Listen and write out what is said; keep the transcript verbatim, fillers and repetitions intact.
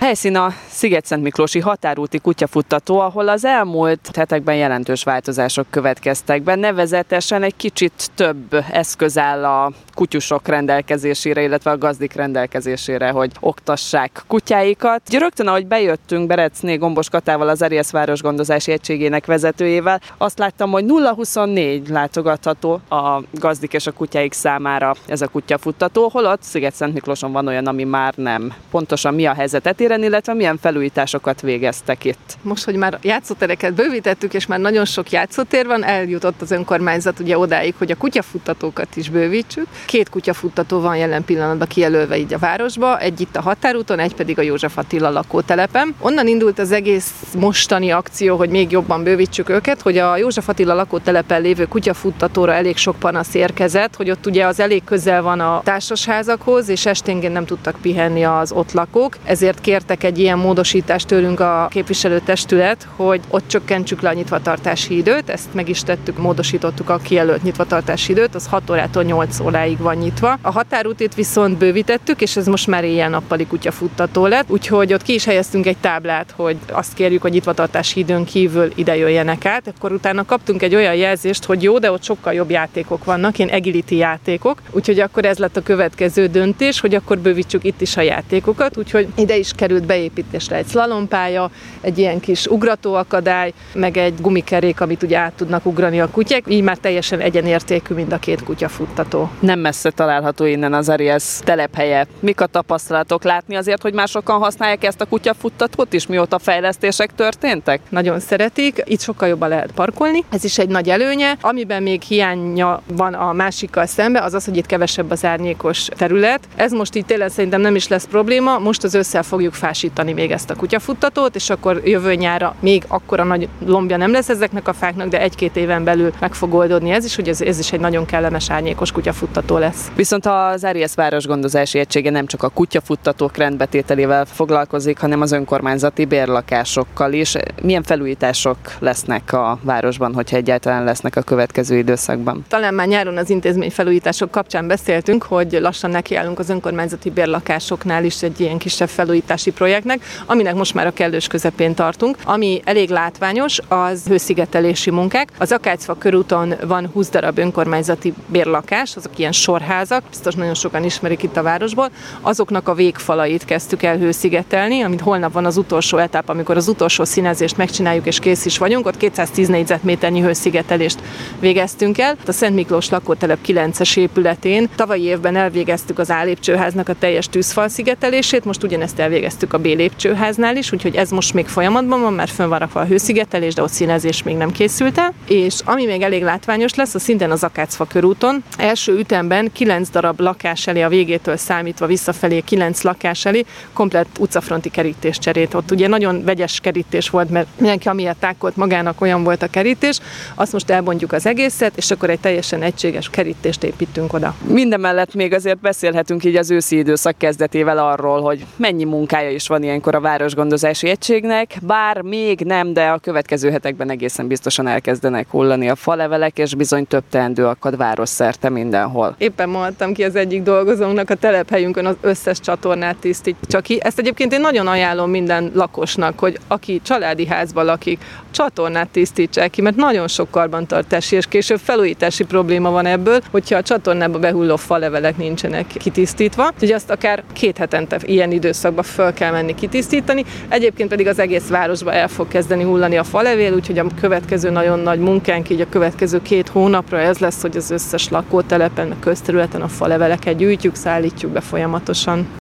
helyszín a Szigetszentmiklósi határúti kutyafuttató, ahol az elmúlt hetekben jelentős változások következtek be. Nevezetesen egy kicsit több eszköz áll a kutyusok rendelkezésére, illetve a gazdik rendelkezésére, hogy oktassák kutyáikat. Rögtön, ahogy bejöttünk Berecné Gombos Katával, az Ariesz városgondozási egységének vezetőjével, azt láttam, hogy nulla huszonnégy látogatható a gazdik és a kutyáik számára ez a kutyafuttató, holott Szigetszentmiklóson van olyan, ami már nem. Pontosan mi a helyzet etéren, illetve milyen felújításokat végeztek itt? Most, hogy már játszótereket bővítettük, és már nagyon sok játszótér van, eljutott az önkormányzat ugye odáig, hogy a kutyafuttatókat is bővítsük. Két kutyafuttató van jelen pillanatban kijelölve így a városba, egy itt a határúton, egy pedig a József Attila lakótelepen. Onnan indult az egész mostani akció, hogy még jobban bővítsük őket, hogy a József Attila lakótelepen lévő kutyafuttatóra elég sok panasz érkezett, hogy ott ugye az elég közel van a társasházakhoz, és esténként nem tudtak pihenni az ott lakók. Ezért kértek egy ilyen módosítást tőlünk a képviselőtestület, hogy ott csökkentsük le a nyitvatartási időt, ezt meg is tettük, módosítottuk a kijelölt nyitvatartási időt, az hat órától nyolc óráig van nyitva. A határútit viszont bővítettük, és ez most már éjjel-nappali kutyafuttató lett, úgyhogy ott ki is helyeztünk egy táblát, hogy azt kérjük, hogy nyitvatartási időn kívül ide jöjjenek át. Akkor utána kaptunk egy olyan jelzést, hogy jó, de ott sokkal jobb játékok vannak, ilyen agility játékok, úgyhogy akkor ez lett a következő döntés, hogy akkor bővítsük itt is a játékokat, úgyhogy ide is került beépítésre egy szlalompálya, egy ilyen kis ugratóakadály, meg egy gumikerék, amit ugye át tudnak ugrani a kutyák, így már teljesen egyenértékű mind a két kutyafuttató. Nem messze található innen az Ariesz telephelye. Mik a tapasztalatok? Látni azért, hogy már sokan használják ezt a kutyafuttatót is, mióta fejlesztések történtek? Nagyon szeretik, itt sokkal jobban lehet parkolni, ez is egy nagy előnye. Amiben még hiánya van a másikkal szembe, az az, hogy itt kevesebb az árnyékos terület. Ez most így tényleg szerintem nem is lesz probléma, most az ősszel fogjuk fásítani még ezt a kutyafuttatót, és akkor jövő nyára még akkora nagy lombja nem lesz ezeknek a fáknak, de egy-két éven belül meg fog oldódni ez is, hogy ez, ez is egy nagyon kellemes árnyékos kutyafuttató lesz. Viszont az Ariesz városgondozási egysége nem csak a kutyafuttatók rendbetételével foglalkozik, hanem az önkormányzati bérlakásokkal is. Milyen felújítások lesznek a városban, hogyha egyáltalán lesznek a következő időszakban? Talán már nyáron az intézmény felújítások kapcsán beszéltünk, hogy lassan nekiállunk az önkormányzati bérlakásoknál is egy ilyen kisebb felújítási projektnek, aminek most már a kellős közepén tartunk. Ami elég látványos, az hőszigetelési munkák. Az Akácfa körúton van húsz darab önkormányzati bérlakás, azok ilyen sorházak, biztos nagyon sokan ismerik itt a városból. Azoknak a végfalait kezdtük el hőszigetelni, amit holnap van az utolsó etap, amikor az utolsó színezést megcsináljuk és kész is vagyunk. Ott kétszáztíz négyzetméternyi hőszigetelést végeztünk el. A Szent Miklós lakótelep kilences épületén tavalyi évben elvégeztük az A lépcsőháznak a teljes tűzfal szigetelését, most ugyanezt elvégeztük a B lépcsőháznál is, úgyhogy ez most még folyamatban van, már fönn van rakva a hőszigetelés, de ott színezés még nem készült el. És ami még elég látványos lesz, az szintén az Akácfa körúton. Első ütemben kilenc darab lakás elé, a végétől számítva visszafelé kilenc lakás elé komplett utcafronti kerítés cserét. Ott ugye nagyon vegyes kerítés volt, mert mindenki amilyet tákolt magának, olyan volt a kerítés. Azt most elbontjuk az egészet, és akkor egy teljesen egységes kerítést építünk oda. Mindemellett még azért beszélhetünk így az őszi időszak kezdetével arról, hogy mennyi munkája is van ilyenkor a városgondozási egységnek, bár még nem, de a következő hetekben egészen biztosan elkezdenek hullani a falevelek, és bizony több teendő akad városszerte mindenhol. Éppen mondtam ki az egyik dolgozónknak, a telephelyünkön az összes csatornát tisztítsa ki. Ezt egyébként én nagyon ajánlom minden lakosnak, hogy aki családi házban lakik, csatornát tisztítsák ki, mert nagyon sok karbantartási és később felújítási probléma van ebből, hogyha a csatornába behulló falevelek nincsenek kitisztítva. Úgyhogy azt akár két hetente ilyen időszakban föl kell menni kitisztítani. Egyébként pedig az egész városba el fog kezdeni hullani a falevél, úgyhogy a következő nagyon nagy munkánk így a következő két hónapra ez lesz, hogy az összes lakótelepen, a közterületen a faleveleket gyűjtjük, szállítjuk be folyamatosan.